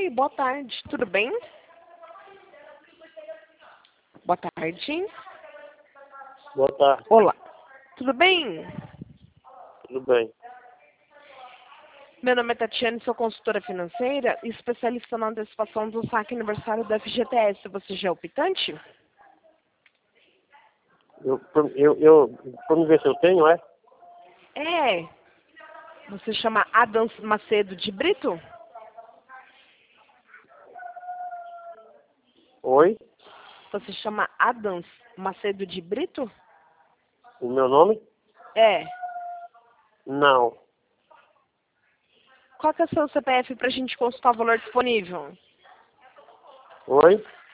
Oi, boa tarde, tudo bem? Boa tarde. Boa tarde, Olá, tudo bem? tudo bem? Meu nome é Tatiane, sou consultora financeira e especialista na antecipação do saque aniversário da FGTS. Você já é optante? Vamos ver se eu tenho, é? É. Você chama Adams Macedo de Brito? Oi? Você chama Adams Macedo de Brito? O meu nome? É. Não. Qual que é o seu CPF para a gente consultar o valor disponível? Oi?